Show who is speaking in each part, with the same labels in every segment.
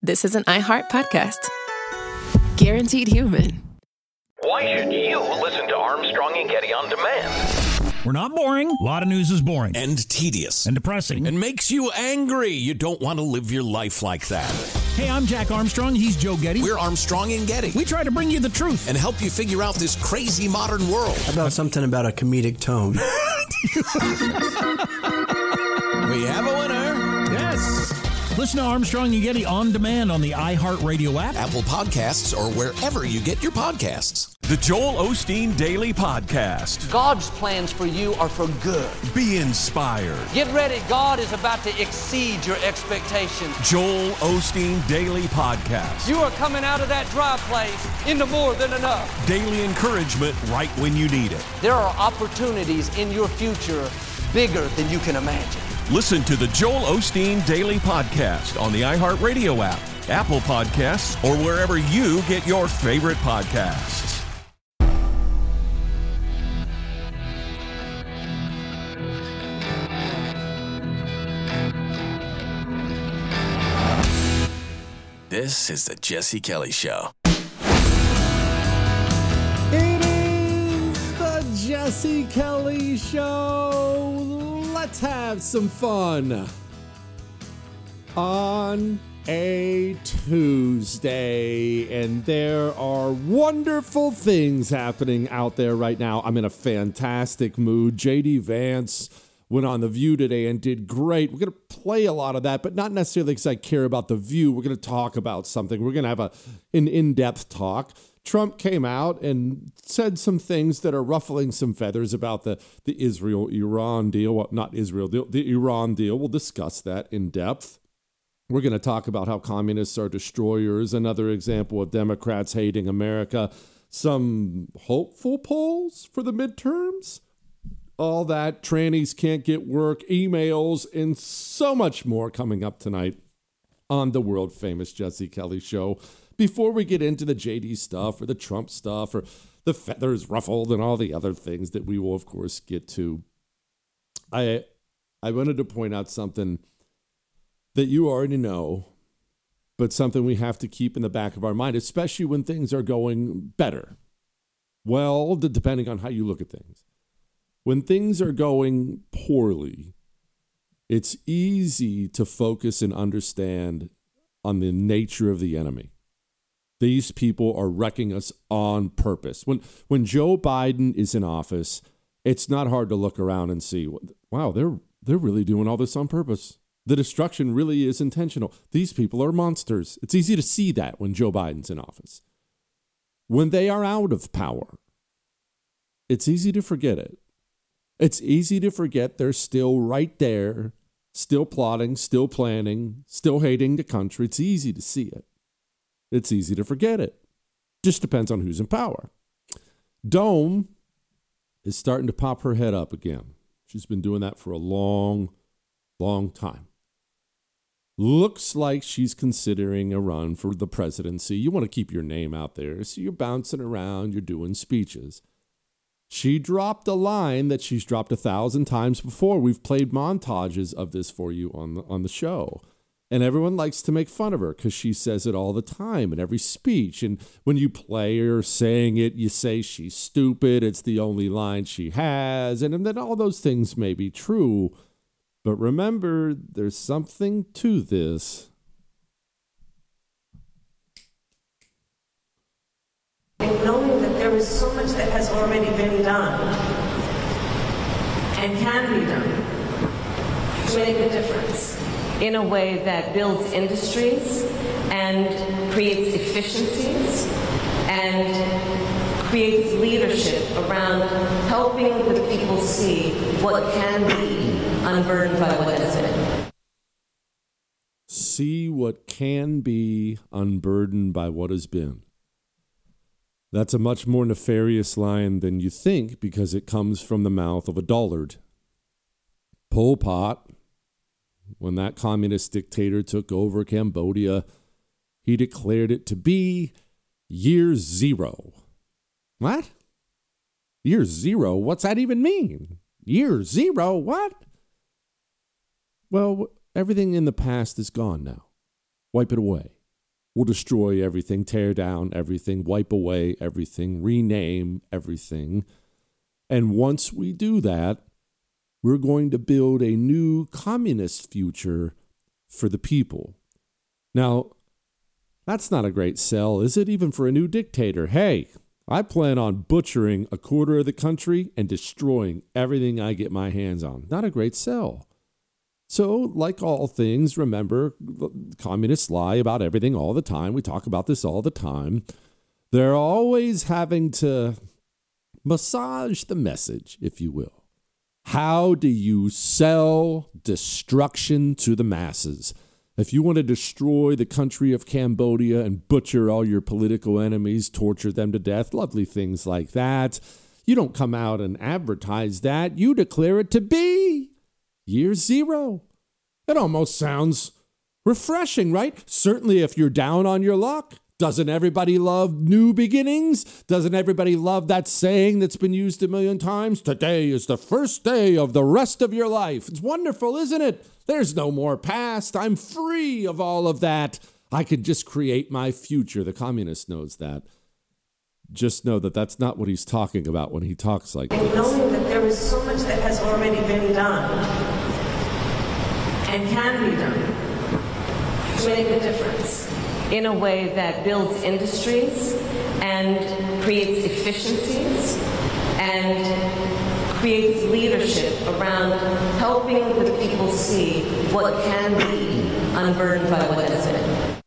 Speaker 1: this is an iHeart podcast. Guaranteed human.
Speaker 2: Why should you listen to Armstrong and Getty on demand?
Speaker 3: We're not boring. A lot of news is boring.
Speaker 4: And tedious.
Speaker 3: And depressing.
Speaker 4: And makes you angry. You don't want to live your life like that.
Speaker 3: Hey, I'm Jack Armstrong. He's Joe Getty.
Speaker 4: We're Armstrong and Getty.
Speaker 3: We try to bring you the truth.
Speaker 4: And help you figure out this crazy modern world.
Speaker 5: How about something about a comedic tone?
Speaker 4: We have a winner.
Speaker 3: Yes. Listen to Armstrong and Getty on demand on the iHeartRadio app,
Speaker 4: Apple Podcasts, or wherever you get your podcasts.
Speaker 6: The Joel Osteen Daily Podcast.
Speaker 7: God's plans for you are for good.
Speaker 6: Be inspired.
Speaker 7: Get ready. God is about to exceed your expectations.
Speaker 6: Joel Osteen Daily Podcast.
Speaker 7: You are coming out of that dry place into more than enough.
Speaker 6: Daily encouragement right when you need it.
Speaker 7: There are opportunities in your future bigger than you can imagine.
Speaker 6: Listen to the Joel Osteen Daily Podcast on the iHeartRadio app, Apple Podcasts, or wherever you get your favorite podcasts.
Speaker 4: This is the Jesse Kelly Show.
Speaker 8: It is the Jesse Kelly Show. Let's have some fun on a Tuesday. And there are wonderful things happening out there right now. I'm in a fantastic mood. J.D. Vance went on The View today and did great. We're going to play a lot of that, but not necessarily because I care about The View. We're going to talk about something. We're going to have an in-depth talk. Trump came out and said some things that are ruffling some feathers about the Israel-Iran deal. Well, not Israel deal, the Iran deal. We'll discuss that in depth. We're going to talk about how communists are destroyers, another example of Democrats hating America, some hopeful polls for the midterms, all that, trannies can't get work, emails, and so much more coming up tonight on the world-famous Jesse Kelly Show. Before we get into the JD stuff or the Trump stuff or the feathers ruffled and all the other things that we will, of course, get to, I wanted to point out something that you already know, but something we have to keep in the back of our mind, especially when things are going better. Well, depending on how you look at things. When things are going poorly, it's easy to focus and understand on the nature of the enemy. These people are wrecking us on purpose. When Joe Biden is in office, it's not hard to look around and see, wow, they're really doing all this on purpose. The destruction really is intentional. These people are monsters. It's easy to see that when Joe Biden's in office. When they are out of power, it's easy to forget it. It's easy to forget they're still right there, still plotting, still planning, still hating the country. It's easy to see it. It's easy to forget it. Just depends on who's in power. Dome is starting to pop her head up again. She's been doing that for a long, long time. Looks like she's considering a run for the presidency. You want to keep your name out there, so you're bouncing around, you're doing speeches. She dropped a line that she's dropped 1,000 times before. We've played montages of this for you on the show. And everyone likes to make fun of her because she says it all the time in every speech. And when you play her saying it, you say she's stupid. It's the only line she has. And then all those things may be true. But remember, there's something to this.
Speaker 9: And knowing that there is so much that has already been done and can be done to make a difference in a way that builds industries and creates efficiencies and creates leadership around helping the people see what can be unburdened by what has been.
Speaker 8: See what can be unburdened by what has been. That's a much more nefarious line than you think because it comes from the mouth of a dullard. Pol Pot, when that communist dictator took over Cambodia, he declared it to be year zero. What? Year zero? What's that even mean? Year zero? What? Well, everything in the past is gone now. Wipe it away. We'll destroy everything, tear down everything, wipe away everything, rename everything. And once we do that, we're going to build a new communist future for the people. Now, that's not a great sell, is it? Even for a new dictator. Hey, I plan on butchering a quarter of the country and destroying everything I get my hands on. Not a great sell. So, like all things, remember, communists lie about everything all the time. We talk about this all the time. They're always having to massage the message, if you will. How do you sell destruction to the masses? If you want to destroy the country of Cambodia and butcher all your political enemies, torture them to death, lovely things like that, you don't come out and advertise that. You declare it to be year zero. It almost sounds refreshing, right? Certainly if you're down on your luck. Doesn't everybody love new beginnings? Doesn't everybody love that saying that's been used a million times? Today is the first day of the rest of your life. It's wonderful, isn't it? There's no more past. I'm free of all of that. I could just create my future. The communist knows that. Just know that that's not what he's talking about when he talks like this.
Speaker 9: And knowing that there is so much that has already been done and can be done to make a difference in a way that builds industries and creates efficiencies and creates leadership around helping the people see what can be unburdened by what has been.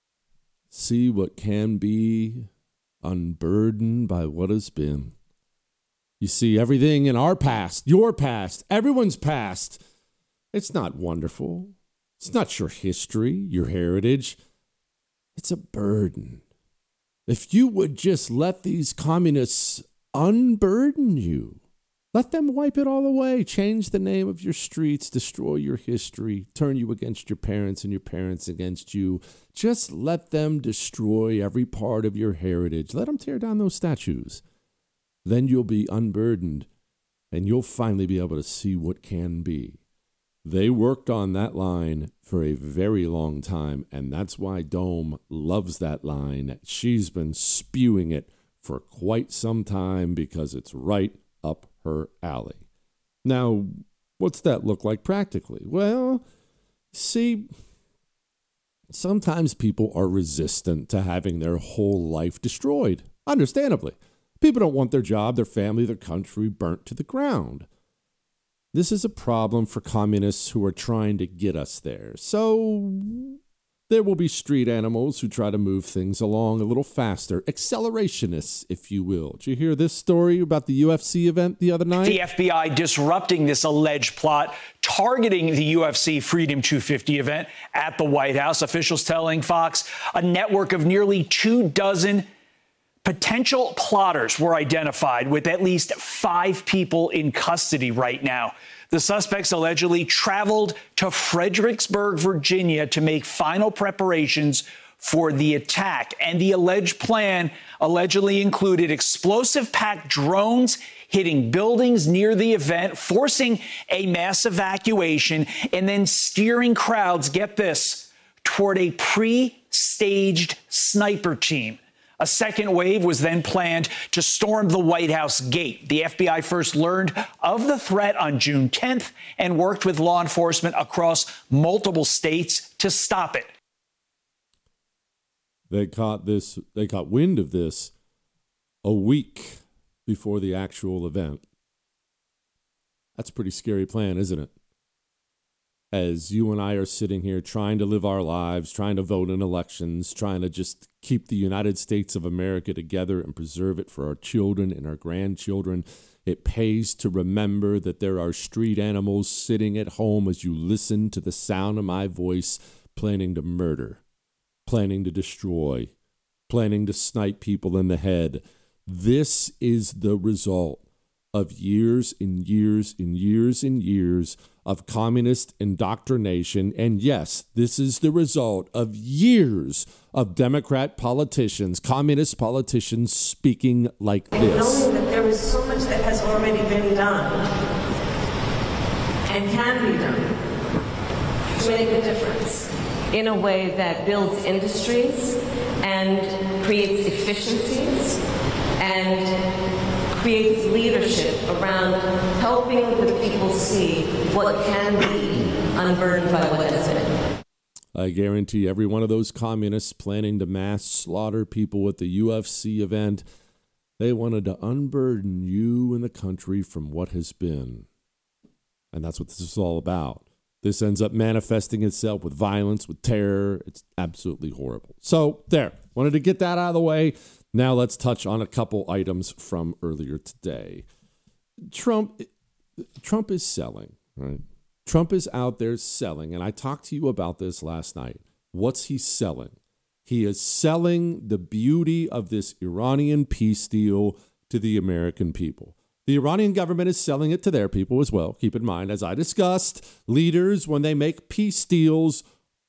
Speaker 8: See what can be unburdened by what has been. You see, everything in our past, your past, everyone's past, it's not wonderful. It's not your history, your heritage. It's a burden. If you would just let these communists unburden you, let them wipe it all away, change the name of your streets, destroy your history, turn you against your parents and your parents against you. Just let them destroy every part of your heritage. Let them tear down those statues. Then you'll be unburdened and you'll finally be able to see what can be. They worked on that line for a very long time, and that's why Dome loves that line. She's been spewing it for quite some time because it's right up her alley. Now, what's that look like practically? Well, see, sometimes people are resistant to having their whole life destroyed, understandably. People don't want their job, their family, their country burnt to the ground. This is a problem for communists who are trying to get us there. So there will be street animals who try to move things along a little faster. Accelerationists, if you will. Did you hear this story about the UFC event the other night?
Speaker 10: The FBI disrupting this alleged plot, targeting the UFC Freedom 250 event at the White House. Officials telling Fox a network of nearly 24 potential plotters were identified, with at least 5 people in custody right now. The suspects allegedly traveled to Fredericksburg, Virginia, to make final preparations for the attack. And the alleged plan allegedly included explosive-packed drones hitting buildings near the event, forcing a mass evacuation, and then steering crowds, get this, toward a pre-staged sniper team. A second wave was then planned to storm the White House gate. The FBI first learned of the threat on June 10th and worked with law enforcement across multiple states to stop it.
Speaker 8: They caught wind of this a week before the actual event. That's a pretty scary plan, isn't it? As you and I are sitting here trying to live our lives, trying to vote in elections, trying to just keep the United States of America together and preserve it for our children and our grandchildren, it pays to remember that there are street animals sitting at home as you listen to the sound of my voice, planning to murder, planning to destroy, planning to snipe people in the head. This is the result of years and years and years and years of communist indoctrination. And yes, this is the result of years of Democrat politicians, communist politicians speaking like this.
Speaker 9: Knowing that there is so much that has already been done and can be done to make a difference in a way that builds industries and creates efficiencies and creates leadership around helping the people see what can be unburdened by what has been.
Speaker 8: I guarantee every one of those communists planning to mass slaughter people at the UFC event, they wanted to unburden you and the country from what has been. And that's what this is all about. This ends up manifesting itself with violence, with terror. It's absolutely horrible. So there, wanted to get that out of the way. Now let's touch on a couple items from earlier today. Trump is selling, right? Trump is out there selling, and I talked to you about this last night. What's he selling? He is selling the beauty of this Iranian peace deal to the American people. The Iranian government is selling it to their people as well. Keep in mind, as I discussed, leaders, when they make peace deals,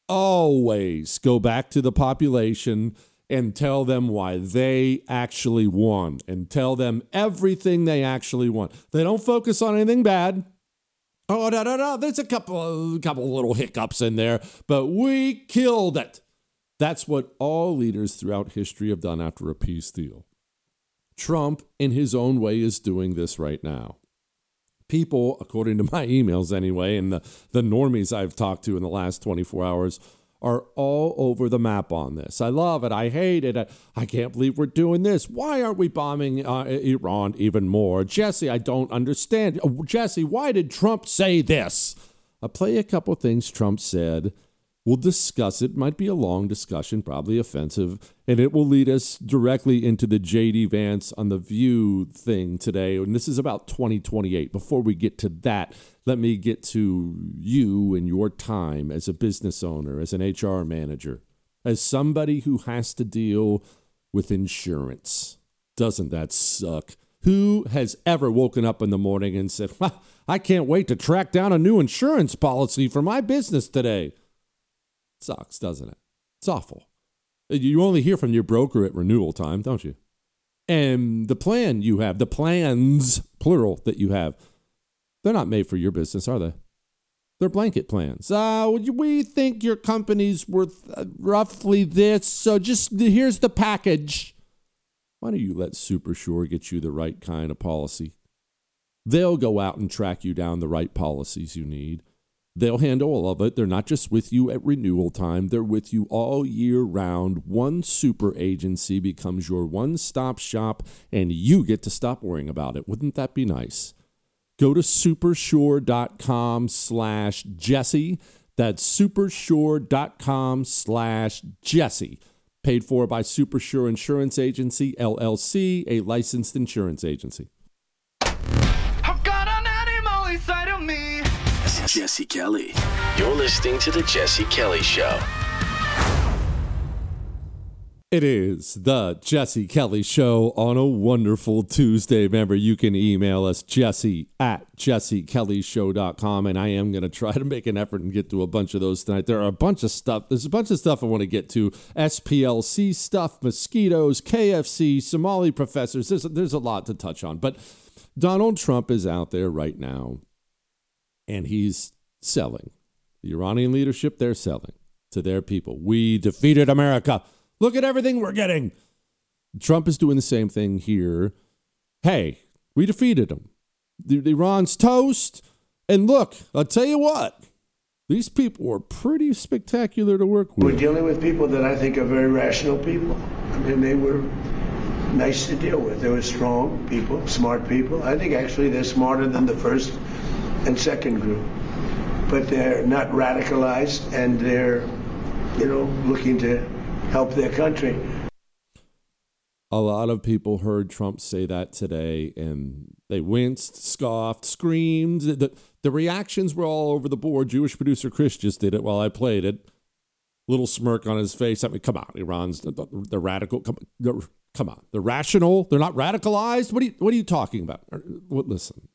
Speaker 8: always go back to the population and tell them why they actually won and tell them everything they actually want. They don't focus on anything bad. Oh, no. There's a couple little hiccups in there, but we killed it. That's what all leaders throughout history have done after a peace deal. Trump, in his own way, is doing this right now. People, according to my emails anyway, and the normies I've talked to in the last 24 hours, are all over the map on this. I love it. I hate it. I can't believe we're doing this. Why aren't we bombing Iran even more? Jesse, I don't understand. Jesse, why did Trump say this? I'll play a couple things Trump said. We'll discuss it. Might be a long discussion, probably offensive, and it will lead us directly into the J.D. Vance on The View thing today. And this is about 2028. Before we get to that, let me get to you and your time as a business owner, as an HR manager, as somebody who has to deal with insurance. Doesn't that suck? Who has ever woken up in the morning and said, I can't wait to track down a new insurance policy for my business today? Sucks, doesn't it? It's awful. You only hear from your broker at renewal time, don't you? And the plan you have, the plans, plural, that you have, they're not made for your business, are they? They're blanket plans. We think your company's worth roughly this, so just here's the package. Why don't you let SuperSure get you the right kind of policy? They'll go out and track you down the right policies you need. They'll handle all of it. They're not just with you at renewal time. They're with you all year round. One super agency becomes your one-stop shop, and you get to stop worrying about it. Wouldn't that be nice? Go to supersure.com/Jesse. That's supersure.com/Jesse. Paid for by SuperSure Insurance Agency, LLC, a licensed insurance agency.
Speaker 11: I've got an animal inside of me.
Speaker 12: Jesse Kelly. You're listening to The Jesse Kelly Show.
Speaker 8: It is The Jesse Kelly Show on a wonderful Tuesday. Remember, you can email us, jesse@jessekellyshow.com, and I am going to try to make an effort and get to a bunch of those tonight. There are a bunch of stuff. There's a bunch of stuff I want to get to. SPLC stuff, mosquitoes, KFC, Somali professors. There's a lot to touch on. But Donald Trump is out there right now, and he's selling. The Iranian leadership, they're selling to their people. We defeated America. Look at everything we're getting. Trump is doing the same thing here. Hey, we defeated them. Iran's toast. And look, I'll tell you what. These people were pretty spectacular to work with.
Speaker 13: We're dealing with people that I think are very rational people. I mean, they were nice to deal with. They were strong people, smart people. I think actually they're smarter than the first and second group. But they're not radicalized, and they're, looking to help their country.
Speaker 8: A lot of people heard Trump say that today, and they winced, scoffed, screamed. The reactions were all over the board. Jewish producer Chris just did it while I played it. Little smirk on his face. I mean, come on, Iran's the radical. Come on, they're rational. They're not radicalized. What are you talking about? Listen.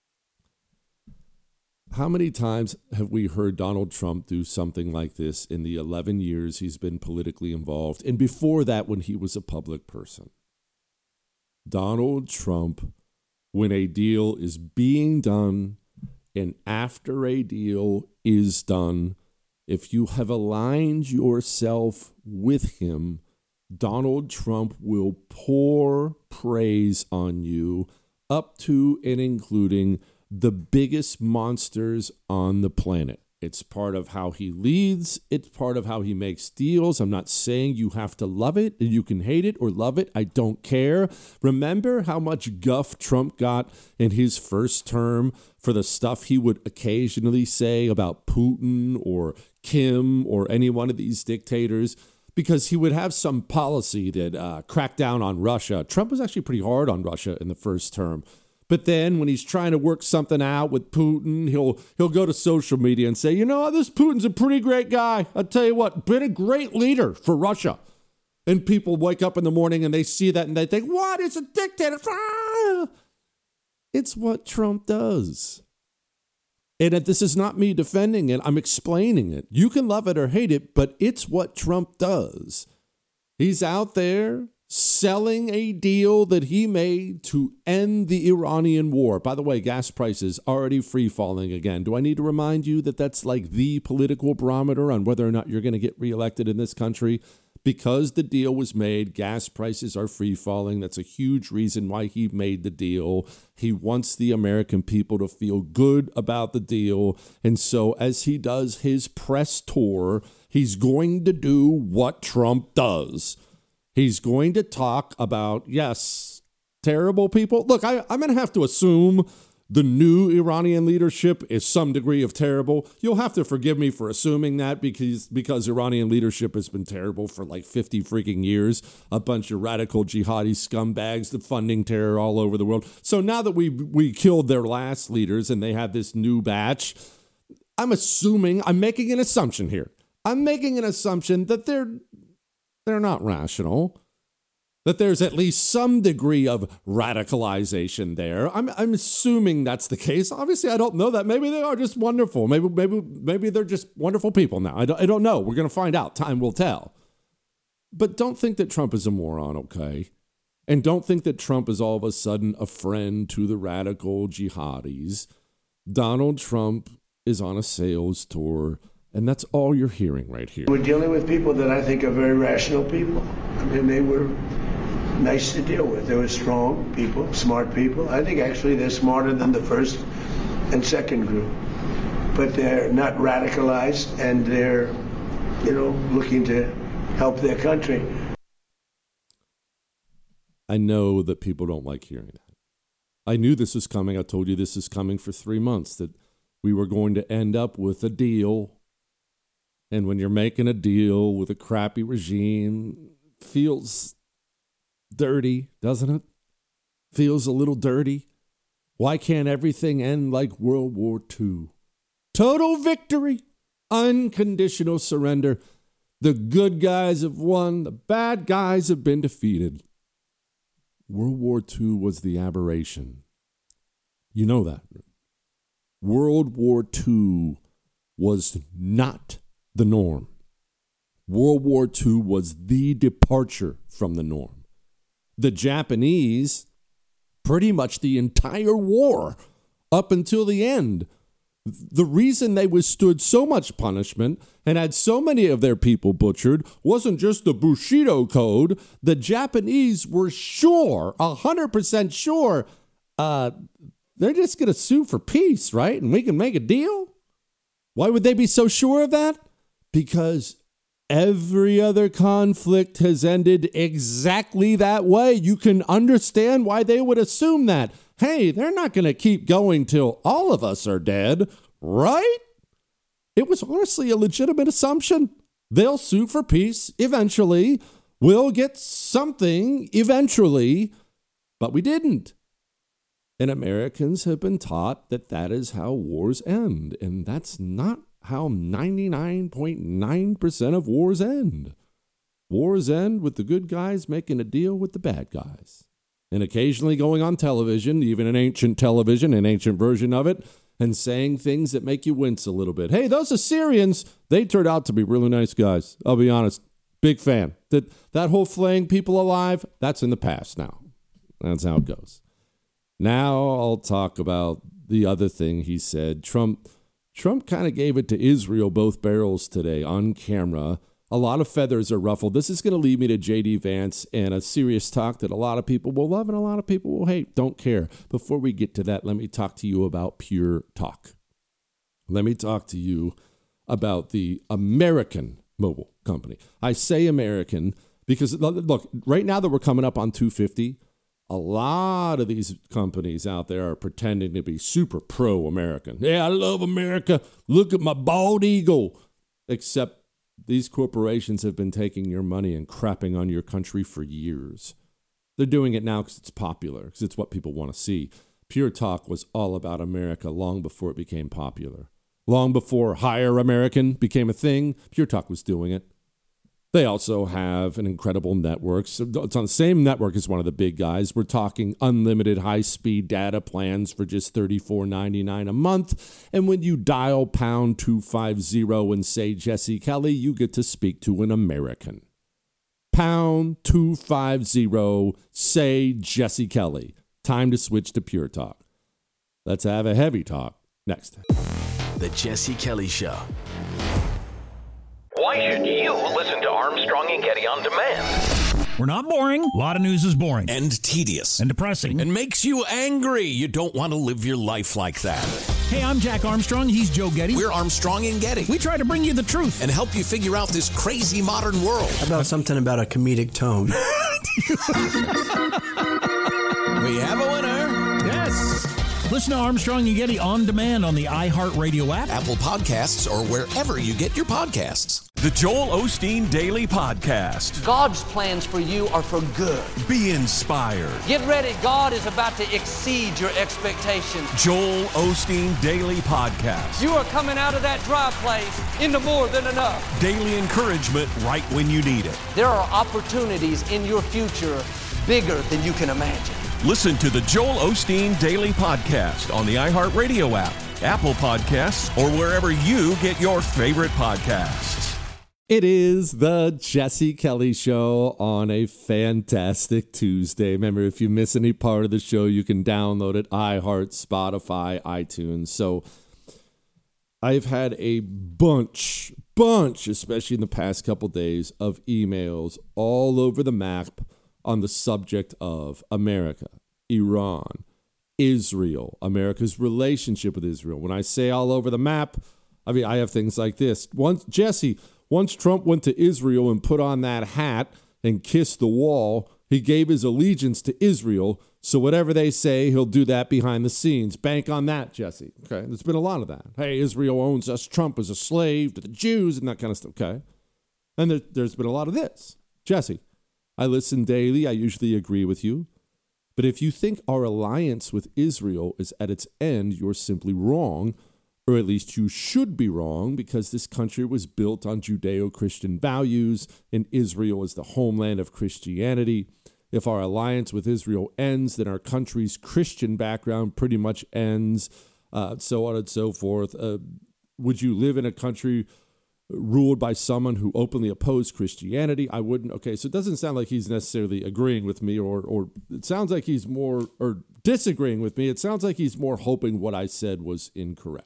Speaker 8: How many times have we heard Donald Trump do something like this in the 11 years he's been politically involved? And before that, when he was a public person. Donald Trump, when a deal is being done and after a deal is done, if you have aligned yourself with him, Donald Trump will pour praise on you up to and including the biggest monsters on the planet. It's part of how he leads. It's part of how he makes deals. I'm not saying you have to love it. You can hate it or love it. I don't care. Remember how much guff Trump got in his first term for the stuff he would occasionally say about Putin or Kim or any one of these dictators? Because he would have some policy that cracked down on Russia. Trump was actually pretty hard on Russia in the first term. But then when he's trying to work something out with Putin, he'll go to social media and say, you know, this Putin's a pretty great guy. I'll tell you what, been a great leader for Russia. And people wake up in the morning and they see that and they think, what? It's a dictator. Ah! It's what Trump does. And this is not me defending it. I'm explaining it. You can love it or hate it, but it's what Trump does. He's out there selling a deal that he made to end the Iranian war. By the way, gas prices already free falling again. Do I need to remind you that that's like the political barometer on whether or not you're going to get reelected in this country? Because the deal was made, gas prices are free falling. That's a huge reason why he made the deal. He wants the American people to feel good about the deal. And so as he does his press tour, he's going to do what Trump does. He's going to talk about, yes, terrible people. Look, I'm going to have to assume the new Iranian leadership is some degree of terrible. You'll have to forgive me for assuming that because Iranian leadership has been terrible for like 50 freaking years. A bunch of radical jihadi scumbags that funding terror all over the world. So now that we killed their last leaders and they have this new batch, I'm making an assumption here. I'm making an assumption that they're not rational, that there's at least some degree of radicalization there. I'm assuming that's the case. Obviously, I don't know that. Maybe they are just wonderful. Maybe they're just wonderful people now. I don't know. We're going to find out. Time will tell. But don't think that Trump is a moron, okay? And don't think that Trump is all of a sudden a friend to the radical jihadis. Donald Trump is on a sales tour. And that's all you're hearing right here.
Speaker 13: We're dealing with people that I think are very rational people. I mean, they were nice to deal with. They were strong people, smart people. I think actually they're smarter than the first and second group. But they're not radicalized and they're, looking to help their country.
Speaker 8: I know that people don't like hearing that. I knew this was coming. I told you this is coming for 3 months, that we were going to end up with a deal. And when you're making a deal with a crappy regime, it feels dirty, doesn't it? Feels a little dirty. Why can't everything end like World War II? Total victory, unconditional surrender. The good guys have won, the bad guys have been defeated. World War II was the aberration. You know that. World War II was not the norm. World War II was the departure from the norm. The Japanese, pretty much the entire war up until the end, the reason they withstood so much punishment and had so many of their people butchered wasn't just the Bushido Code. The Japanese were sure, 100% sure, they're just going to sue for peace, right? And we can make a deal? Why would they be so sure of that? Because every other conflict has ended exactly that way. You can understand why they would assume that. Hey, they're not going to keep going till all of us are dead, right? It was honestly a legitimate assumption. They'll sue for peace eventually. We'll get something eventually, but we didn't. And Americans have been taught that that is how wars end, and that's not how 99.9% of wars end. Wars end with the good guys making a deal with the bad guys. And occasionally going on television, even an ancient television, an ancient version of it, and saying things that make you wince a little bit. Hey, those Assyrians, they turned out to be really nice guys. I'll be honest. Big fan. That whole flaying people alive, that's in the past now. That's how it goes. Now I'll talk about the other thing he said. Trump Trump kind of gave it to Israel both barrels today on camera. A lot of feathers are ruffled. This is going to lead me to J.D. Vance and a serious talk that a lot of people will love and a lot of people will hate. Don't care. Before we get to that, let me talk to you about Pure Talk. Let me talk to you about the American mobile company. I say American because, look, right now that we're coming up on 250, a lot of these companies out there are pretending to be super pro-American. Yeah, I love America. Look at my bald eagle. Except these corporations have been taking your money and crapping on your country for years. They're doing it now because it's popular, because it's what people want to see. Pure Talk was all about America long before it became popular. Long before Hire American became a thing, Pure Talk was doing it. They also have an incredible network. So it's on the same network as one of the big guys. We're talking unlimited high-speed data plans for just $34.99 a month. And when you dial pound 250 and say Jesse Kelly, you get to speak to an American. Pound 250, say Jesse Kelly. Time to switch to Pure Talk. Let's have a heavy talk next.
Speaker 12: The Jesse Kelly Show.
Speaker 2: Why should you listen to Armstrong and Getty on demand?
Speaker 3: We're not boring. A lot of news is boring.
Speaker 4: And tedious.
Speaker 3: And depressing.
Speaker 4: And makes you angry. You don't want to live your life like that.
Speaker 3: Hey, I'm Jack Armstrong. He's Joe Getty.
Speaker 4: We're Armstrong and Getty.
Speaker 3: We try to bring you the truth.
Speaker 4: And help you figure out this crazy modern world.
Speaker 5: How about something about a comedic tone?
Speaker 4: We have a winner.
Speaker 3: Yes. Listen to Armstrong and Getty on demand on the iHeartRadio app,
Speaker 4: Apple Podcasts, or wherever you get your podcasts.
Speaker 6: The Joel Osteen Daily Podcast.
Speaker 7: God's plans for you are for good.
Speaker 6: Be inspired.
Speaker 7: Get ready. God is about to exceed your expectations.
Speaker 6: Joel Osteen Daily Podcast.
Speaker 7: You are coming out of that dry place into more than enough.
Speaker 6: Daily encouragement right when you need it.
Speaker 7: There are opportunities in your future bigger than you can imagine.
Speaker 6: Listen to the Joel Osteen Daily Podcast on the iHeartRadio app, Apple Podcasts, or wherever you get your favorite podcasts.
Speaker 8: It is the Jesse Kelly Show on a fantastic Tuesday. Remember, if you miss any part of the show, you can download it, iHeart, Spotify, iTunes. So I've had a bunch, especially in the past couple days, of emails all over the map on the subject of America, Iran, Israel, America's relationship with Israel. When I say all over the map, I mean, I have things like this. Once Trump went to Israel and put on that hat and kissed the wall, he gave his allegiance to Israel. So whatever they say, he'll do that behind the scenes. Bank on that, Jesse. Okay, there's been a lot of that. Hey, Israel owns us. Trump is a slave to the Jews and that kind of stuff. Okay, and there's been a lot of this. Jesse, I listen daily. I usually agree with you. But if you think our alliance with Israel is at its end, you're simply wrong, or at least you should be wrong, because this country was built on Judeo-Christian values, and Israel is the homeland of Christianity. If our alliance with Israel ends, then our country's Christian background pretty much ends, so on and so forth. Would you live in a country ruled by someone who openly opposed Christianity? I wouldn't. Okay, so it doesn't sound like he's necessarily agreeing with me, or it sounds like he's more, or disagreeing with me. It sounds like he's more hoping what I said was incorrect.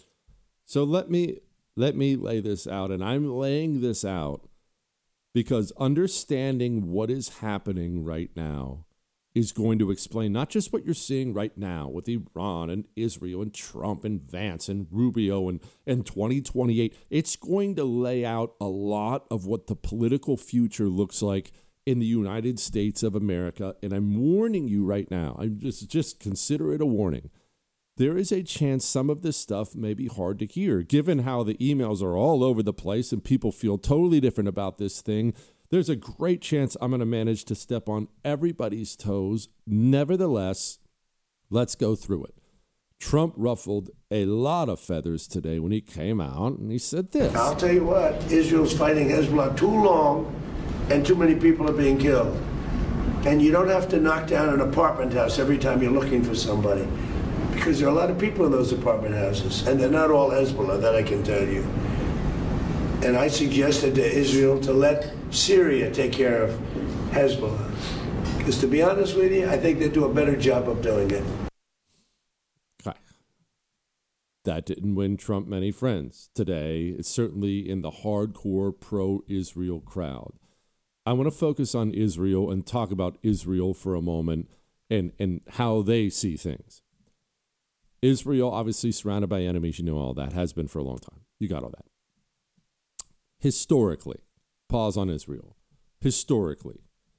Speaker 8: So let me lay this out, and I'm laying this out because understanding what is happening right now is going to explain not just what you're seeing right now with Iran and Israel and Trump and Vance and Rubio and 2028. It's going to lay out a lot of what the political future looks like in the United States of America. And I'm warning you right now, I'm just consider it a warning. There is a chance some of this stuff may be hard to hear, given how the emails are all over the place and people feel totally different about this thing. There's a great chance I'm going to manage to step on everybody's toes. Nevertheless, let's go through it. Trump ruffled a lot of feathers today when he came out and he said this.
Speaker 13: I'll tell you what, Israel's fighting Hezbollah too long and too many people are being killed. And you don't have to knock down an apartment house every time you're looking for somebody, because there are a lot of people in those apartment houses, and they're not all Hezbollah, that I can tell you. And I suggested to Israel to let Syria take care of Hezbollah. Because to be honest with you, I think they do a better job of doing it.
Speaker 8: Okay. That didn't win Trump many friends today. It's certainly in the hardcore pro-Israel crowd. I want to focus on Israel and talk about Israel for a moment and how they see things. Israel, obviously surrounded by enemies, you know all that, has been for a long time. You got all that. Historically, pause on Israel. Historically,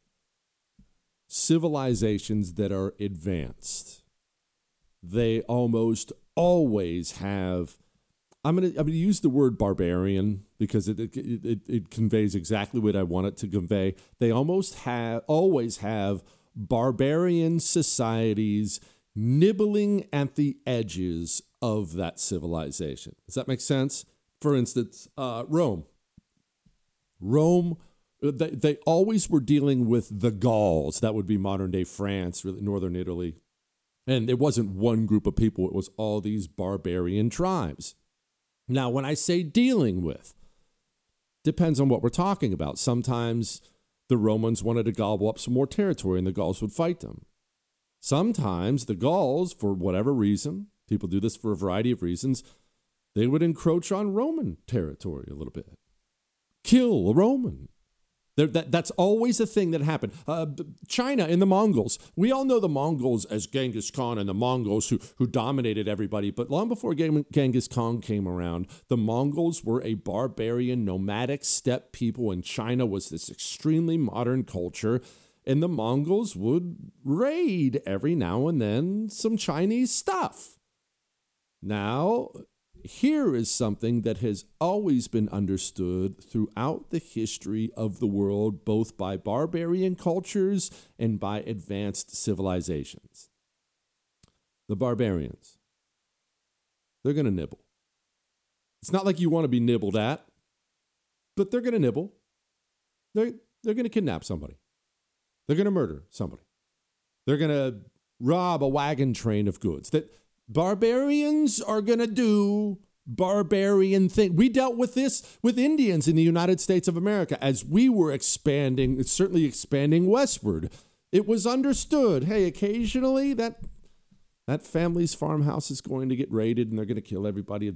Speaker 8: civilizations that are advanced, they almost always have, I'm gonna use the word barbarian because it conveys exactly what I want it to convey. They always have barbarian societies nibbling at the edges of that civilization. Does that make sense? For instance, Rome. They always were dealing with the Gauls. That would be modern-day France, really northern Italy. And it wasn't one group of people. It was all these barbarian tribes. Now, when I say dealing with, depends on what we're talking about. Sometimes the Romans wanted to gobble up some more territory and the Gauls would fight them. Sometimes the Gauls, for whatever reason, people do this for a variety of reasons, they would encroach on Roman territory a little bit. Kill a Roman. That's always a thing that happened. China and the Mongols. We all know the Mongols as Genghis Khan and the Mongols who dominated everybody. But long before Genghis Khan came around, the Mongols were a barbarian, nomadic steppe people, and China was this extremely modern culture. And the Mongols would raid every now and then some Chinese stuff. Now, here is something that has always been understood throughout the history of the world, both by barbarian cultures and by advanced civilizations. The barbarians, they're going to nibble. It's not like you want to be nibbled at, but they're going to nibble. They're going to kidnap somebody. They're going to murder somebody. They're going to rob a wagon train of goods. That barbarians are going to do barbarian things. We dealt with this with Indians in the United States of America as we were expanding, certainly expanding westward. It was understood, hey, occasionally that family's farmhouse is going to get raided and they're going to kill everybody.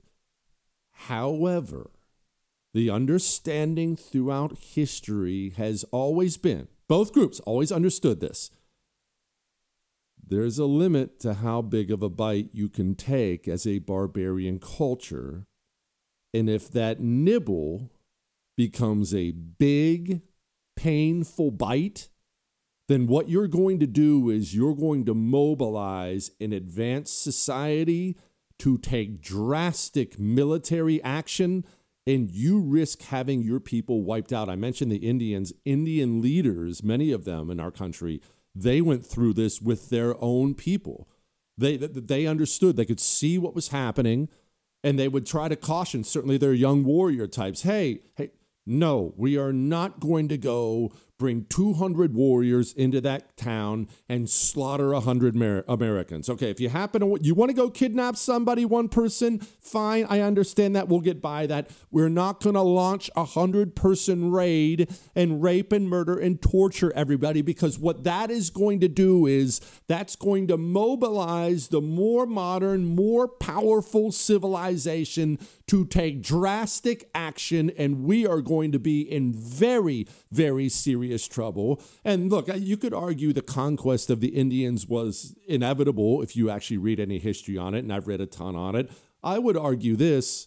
Speaker 8: However, the understanding throughout history has always been, both groups always understood this, there's a limit to how big of a bite you can take as a barbarian culture. And if that nibble becomes a big, painful bite, then what you're going to do is you're going to mobilize an advanced society to take drastic military action, and you risk having your people wiped out. I mentioned the Indians, Indian leaders, many of them in our country, they went through this with their own people. They understood. They could see what was happening, and they would try to caution, certainly their young warrior types, hey, no, we are not going to go bring 200 warriors into that town and slaughter 100 Americans. Okay, if you you want to go kidnap somebody, one person, fine, I understand that. We'll get by that. We're not going to launch a 100-person raid and rape and murder and torture everybody, because what that is going to do is that's going to mobilize the more modern, more powerful civilization to take drastic action, and we are going to be in very, very serious trouble. And look, you could argue the conquest of the Indians was inevitable if you actually read any history on it, and I've read a ton on it. I would argue this: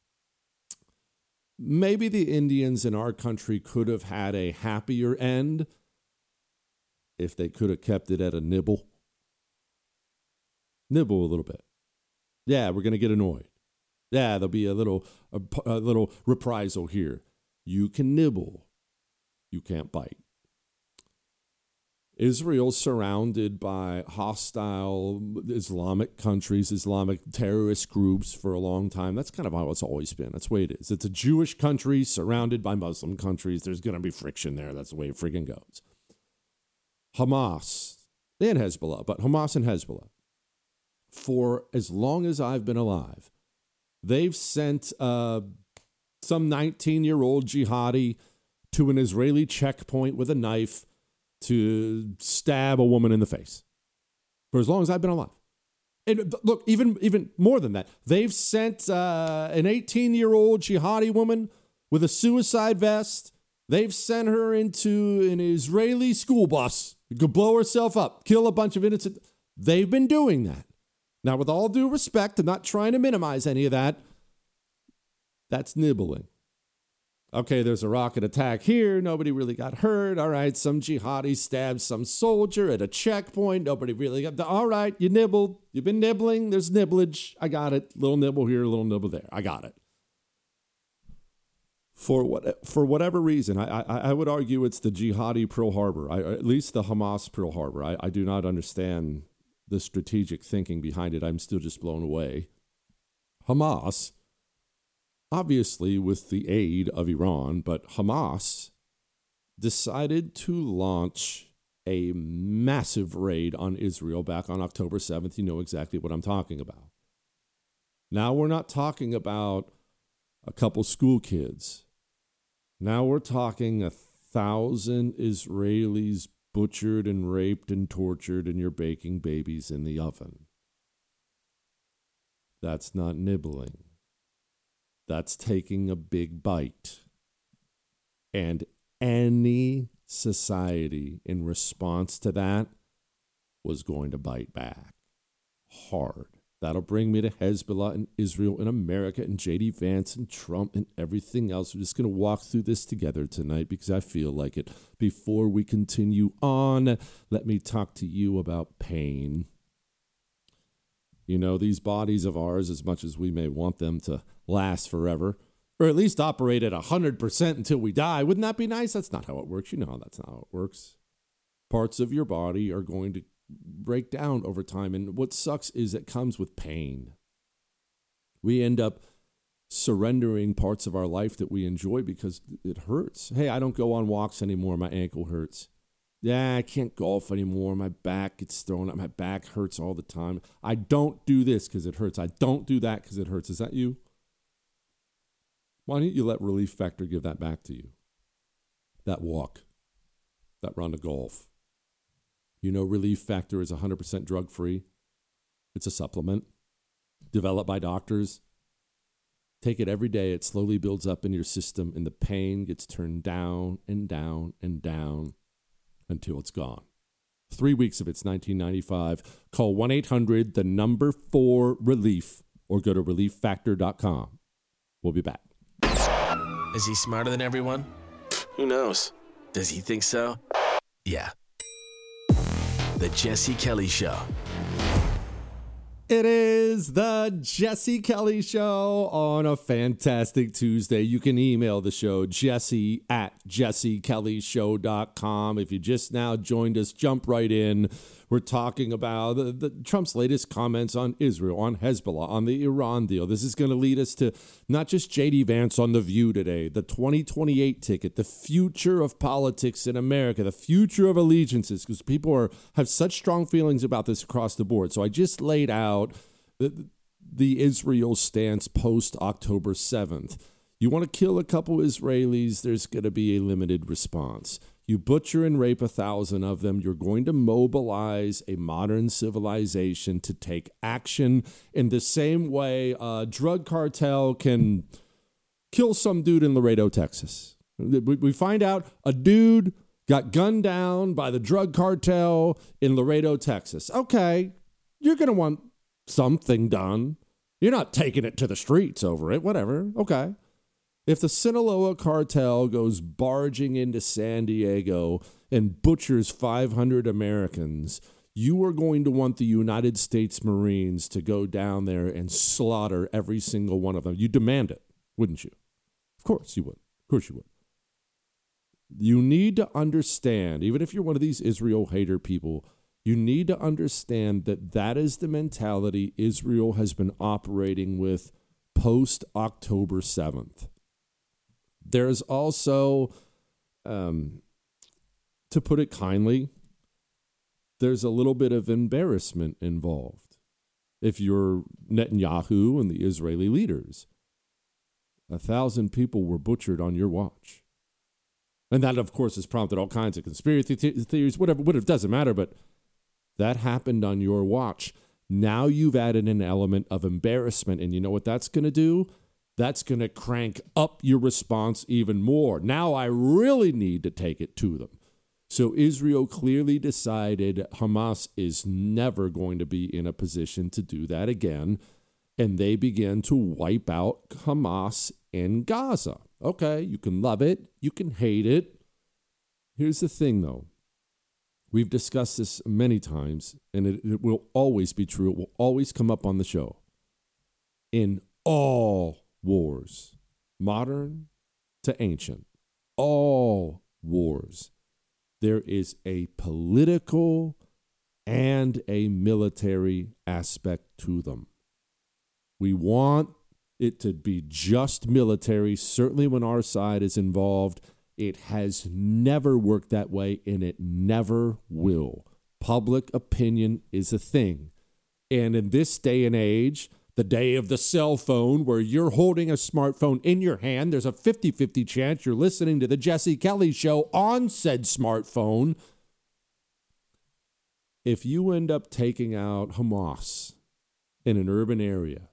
Speaker 8: maybe the Indians in our country could have had a happier end if they could have kept it at a nibble. Nibble a little bit. Yeah, we're going to get annoyed. Yeah, there'll be a little reprisal here. You can nibble. You can't bite. Israel's surrounded by hostile Islamic countries, Islamic terrorist groups for a long time. That's kind of how it's always been. That's the way it is. It's a Jewish country surrounded by Muslim countries. There's going to be friction there. That's the way it friggin' goes. Hamas and Hezbollah, but Hamas and Hezbollah, for as long as I've been alive, they've sent some 19-year-old jihadi to an Israeli checkpoint with a knife to stab a woman in the face. For as long as I've been alive. And look, even more than that, they've sent an 18-year-old jihadi woman with a suicide vest. They've sent her into an Israeli school bus. You could blow herself up, kill a bunch of innocent. They've been doing that. Now, with all due respect, I'm not trying to minimize any of that. That's nibbling. Okay, there's a rocket attack here. Nobody really got hurt. All right, some jihadi stabbed some soldier at a checkpoint. Nobody really got... All right, you nibbled. You've been nibbling. There's nibblage. I got it. Little nibble here, little nibble there. I got it. For whatever reason, I would argue it's the jihadi Pearl Harbor, at least the Hamas Pearl Harbor. I do not understand the strategic thinking behind it. I'm still just blown away. Hamas, obviously with the aid of Iran, but Hamas decided to launch a massive raid on Israel back on October 7th. You know exactly what I'm talking about. Now we're not talking about a couple school kids. Now we're talking 1,000 Israelis butchered and raped and tortured, and you're baking babies in the oven. That's not nibbling. That's taking a big bite. And any society in response to that was going to bite back hard. That'll bring me to Hezbollah and Israel and America and J.D. Vance and Trump and everything else. We're just going to walk through this together tonight because I feel like it. Before we continue on, let me talk to you about pain. You know, these bodies of ours, as much as we may want them to last forever, or at least operate at 100% until we die, wouldn't that be nice? That's not how it works. You know that's not how it works. Parts of your body are going to break down over time, and what sucks is it comes with pain. We end up surrendering parts of our life that we enjoy because it hurts. Hey, I don't go on walks anymore. My ankle hurts. Yeah, I can't golf anymore. My back gets thrown up. My back hurts all the time. I don't do this because it hurts. I don't do that because it hurts. Is that you? Why don't you let Relief Factor give that back to you? That walk, that round of golf. You know, Relief Factor is 100% drug-free. It's a supplement developed by doctors. Take it every day. It slowly builds up in your system, and the pain gets turned down and down and down until it's gone. 3 weeks of it's $19.95. Call 1-800-4-RELIEF or go to relieffactor.com. We'll be back.
Speaker 12: Is he smarter than everyone? Who knows? Does he think so? Yeah. The Jesse Kelly Show.
Speaker 8: It is the Jesse Kelly Show on a fantastic Tuesday. You can email the show, jesse@jessekellyshow.com. If you just now joined us, jump right in. We're talking about Trump's latest comments on Israel, on Hezbollah, on the Iran deal. This is going to lead us to not just J.D. Vance on The View today, the 2028 ticket, the future of politics in America, the future of allegiances, because people have such strong feelings about this across the board. So I just laid out the Israel stance post-October 7th. You want to kill a couple Israelis, there's going to be a limited response. You butcher and rape 1,000 of them, you're going to mobilize a modern civilization to take action in the same way a drug cartel can kill some dude in Laredo, Texas. We find out a dude got gunned down by the drug cartel in Laredo, Texas. Okay, you're going to want something done. You're not taking it to the streets over it, whatever. Okay. If the Sinaloa cartel goes barging into San Diego and butchers 500 Americans, you are going to want the United States Marines to go down there and slaughter every single one of them. You demand it, wouldn't you? Of course you would. Of course you would. You need to understand, even if you're one of these Israel hater people, you need to understand that that is the mentality Israel has been operating with post-October 7th. There's also, to put it kindly, there's a little bit of embarrassment involved. If you're Netanyahu and the Israeli leaders, 1,000 people were butchered on your watch. And that, of course, has prompted all kinds of conspiracy theories, whatever, it doesn't matter, but that happened on your watch. Now you've added an element of embarrassment, and you know what that's going to do? That's going to crank up your response even more. Now I really need to take it to them. So Israel clearly decided Hamas is never going to be in a position to do that again, and they began to wipe out Hamas in Gaza. Okay, you can love it, you can hate it. Here's the thing, though. We've discussed this many times, and it will always be true. It will always come up on the show. In all wars, modern to ancient, all wars, there is a political and a military aspect to them. We want it to be just military, certainly when our side is involved. It has never worked that way, and it never will. Public opinion is a thing. And in this day and age, the day of the cell phone, where you're holding a smartphone in your hand, there's a 50-50 chance you're listening to the Jesse Kelly Show on said smartphone. If you end up taking out Hamas in an urban area,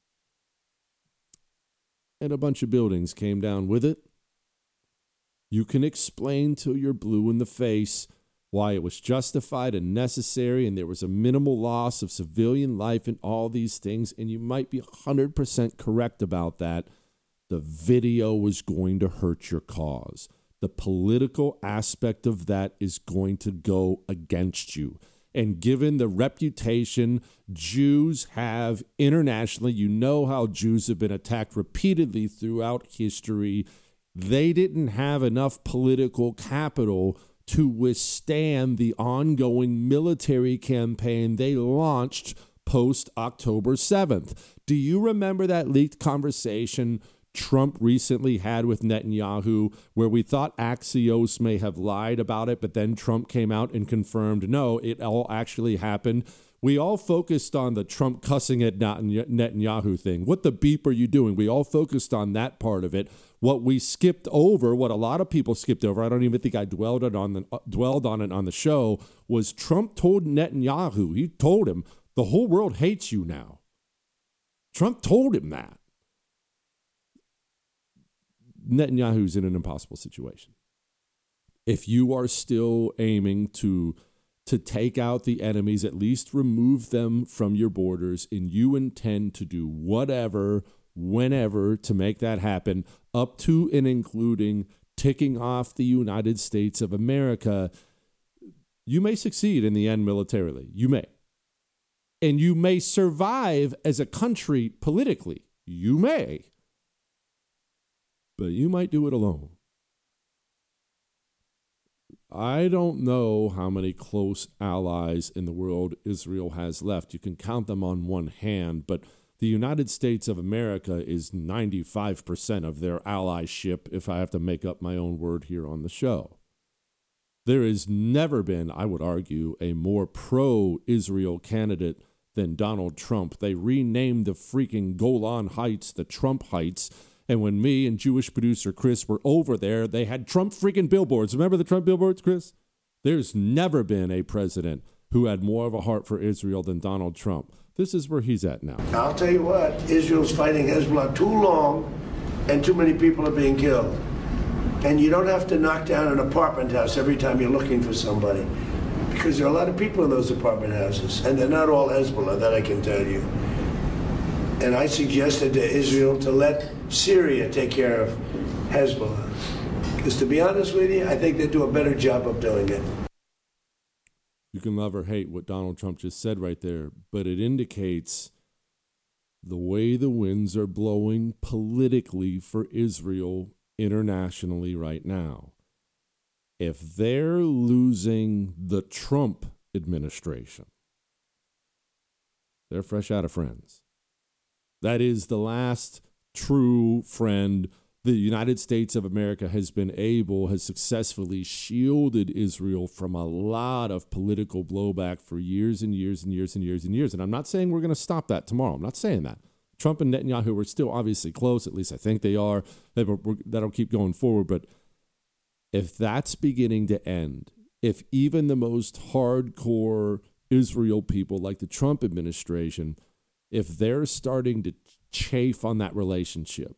Speaker 8: and a bunch of buildings came down with it, you can explain till you're blue in the face why it was justified and necessary, and there was a minimal loss of civilian life and all these things, and you might be 100% correct about that. The video was going to hurt your cause. The political aspect of that is going to go against you. And given the reputation Jews have internationally, you know how Jews have been attacked repeatedly throughout history. They didn't have enough political capital to withstand the ongoing military campaign they launched post-October 7th. Do you remember that leaked conversation Trump recently had with Netanyahu, where we thought Axios may have lied about it, but then Trump came out and confirmed, no, it all actually happened? We all focused on the Trump cussing at Netanyahu thing. What the beep are you doing? We all focused on that part of it. What we skipped over, what a lot of people skipped over, I don't even think I dwelled on it on the show, was Trump told Netanyahu, he told him, the whole world hates you now. Trump told him that. Netanyahu's in an impossible situation. If you are still aiming to take out the enemies, at least remove them from your borders, and you intend to do whatever, whenever to make that happen, up to and including ticking off the United States of America, you may succeed in the end militarily. You may. And you may survive as a country politically. You may. But you might do it alone. I don't know how many close allies in the world Israel has left. You can count them on one hand, but the United States of America is 95% of their allyship, if I have to make up my own word here on the show. There has never been, I would argue, a more pro-Israel candidate than Donald Trump. They renamed the freaking Golan Heights the Trump Heights. And when me and Jewish producer Chris were over there, they had Trump freaking billboards. Remember the Trump billboards, Chris? There's never been a president who had more of a heart for Israel than Donald Trump. This is where he's at now.
Speaker 13: I'll tell you what, Israel's fighting Hezbollah too long, and too many people are being killed. And you don't have to knock down an apartment house every time you're looking for somebody, because there are a lot of people in those apartment houses, and they're not all Hezbollah, that I can tell you. And I suggested to Israel to let Syria take care of Hezbollah. Because to be honest with you, I think they do a better job of doing it.
Speaker 8: You can love or hate what Donald Trump just said right there, but it indicates the way the winds are blowing politically for Israel internationally right now. If they're losing the Trump administration, they're fresh out of friends. That is the last true friend the United States of America has successfully shielded Israel from a lot of political blowback for years and years and years and years and years. And I'm not saying we're going to stop that tomorrow. I'm not saying that. Trump and Netanyahu are still obviously close. At least I think they are. That'll keep going forward. But if that's beginning to end, if even the most hardcore Israel people like the Trump administration, if they're starting to chafe on that relationship,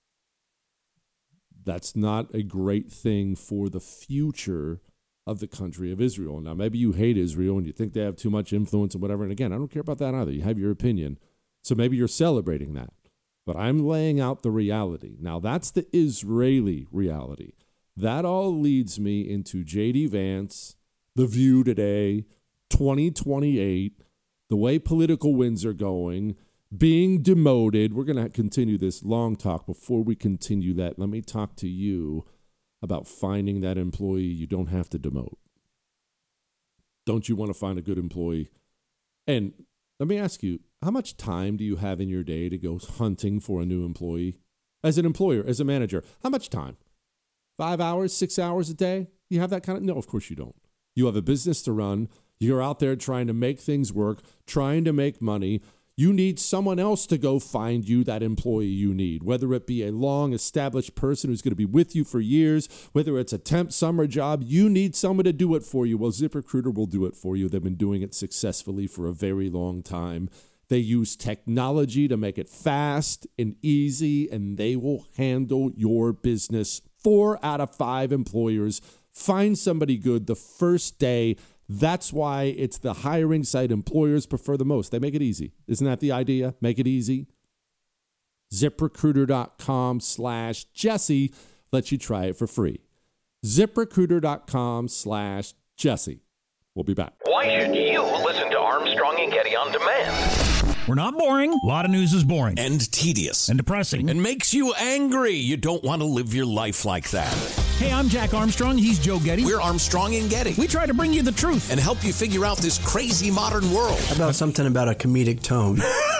Speaker 8: that's not a great thing for the future of the country of Israel. Now, maybe you hate Israel and you think they have too much influence and whatever. And again, I don't care about that either. You have your opinion. So maybe you're celebrating that. But I'm laying out the reality. Now, that's the Israeli reality. That all leads me into J.D. Vance, The View today, 2028, the way political winds are going, being demoted. We're going to continue this long talk. Before we continue that, let me talk to you about finding that employee you don't have to demote. Don't you want to find a good employee? And let me ask you, how much time do you have in your day to go hunting for a new employee? As an employer, as a manager, how much time? 5 hours, 6 hours a day? You have that kind of... No, of course you don't. You have a business to run. You're out there trying to make things work, trying to make money. You need someone else to go find you that employee you need, whether it be a long-established person who's going to be with you for years, whether it's a temp summer job. You need someone to do it for you. Well, ZipRecruiter will do it for you. They've been doing it successfully for a very long time. They use technology to make it fast and easy, and they will handle your business. 4 out of 5 employers find somebody good the first day. That's why it's the hiring site employers prefer the most. They make it easy. Isn't that the idea? Make it easy. ZipRecruiter.com/Jesse lets you try it for free. ZipRecruiter.com/Jesse. We'll be back.
Speaker 2: Why should you listen to Armstrong and Getty on demand?
Speaker 3: We're not boring. A lot of news is boring.
Speaker 4: And tedious.
Speaker 3: And depressing.
Speaker 4: And makes you angry. You don't want to live your life like that.
Speaker 3: Hey, I'm Jack Armstrong. He's Joe Getty.
Speaker 4: We're Armstrong and Getty.
Speaker 3: We try to bring you the truth.
Speaker 4: And help you figure out this crazy modern world.
Speaker 5: How about something about a comedic tone?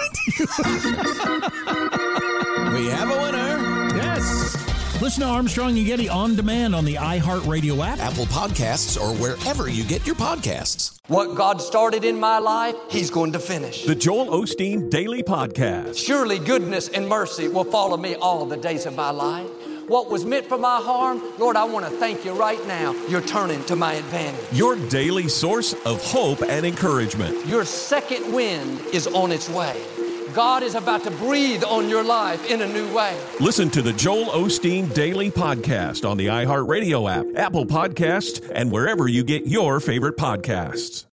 Speaker 4: We have a winner.
Speaker 3: Yes. Listen to Armstrong and Getty on demand on the iHeartRadio app,
Speaker 4: Apple Podcasts, or wherever you get your podcasts.
Speaker 7: What God started in my life, He's going to finish.
Speaker 6: The Joel Osteen Daily Podcast.
Speaker 7: Surely goodness and mercy will follow me all the days of my life. What was meant for my harm, Lord, I want to thank you right now. You're turning to my advantage.
Speaker 6: Your daily source of hope and encouragement.
Speaker 7: Your second wind is on its way. God is about to breathe on your life in a new way.
Speaker 6: Listen to the Joel Osteen Daily Podcast on the iHeartRadio app, Apple Podcasts, and wherever you get your favorite podcasts.